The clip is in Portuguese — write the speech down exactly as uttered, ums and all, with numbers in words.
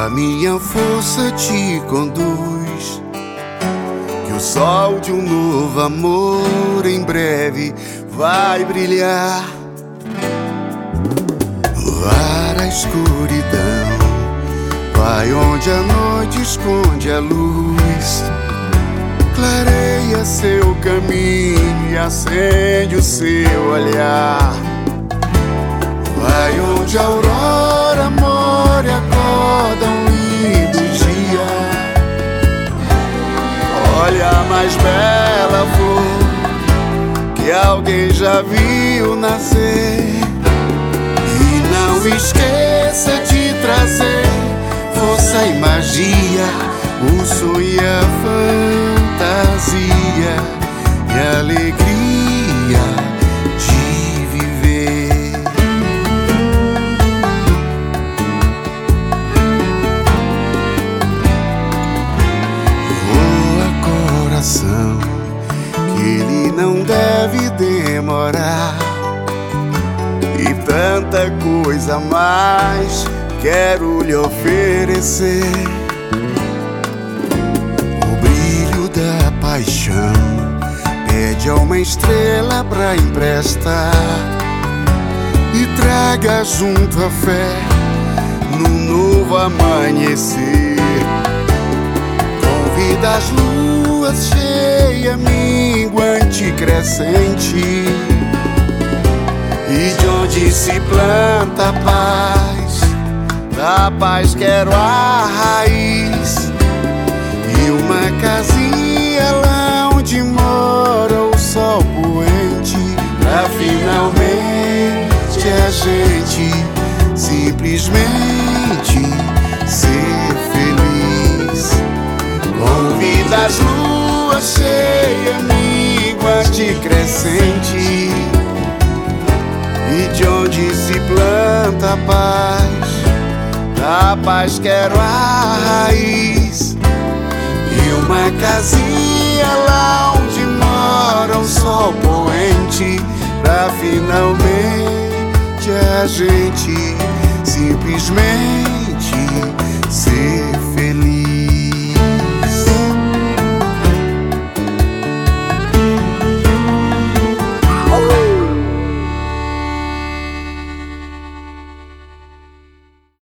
a minha força te conduz, que o sol de um novo amor em breve vai brilhar. Para a escuridão, vai onde a noite esconde a luz, clareia seu caminho e acende o seu olhar. Vai onde a aurora mora e acorda um lindo dia. Olha a mais bela flor que alguém já viu nascer. E não esqueça de trazer força e magia, o sonho e a fantasia e a alegria de viver. Voa coração, que ele não deve demorar, e tanta coisa mais quero lhe oferecer. O brilho da paixão pede a uma estrela pra emprestar, e traga junto a fé num novo amanhecer. Convida as luas cheia, minguante, crescente, e de onde se planta a paz, da paz quero a raiz, e uma casinha lá onde mora o sol poente, pra finalmente a gente simplesmente ser feliz. Convida as luas cheia, minguante, crescente, e de onde se planta a paz, da paz quero a raiz, e uma casinha lá onde mora o sol poente, pra finalmente a gente simplesmente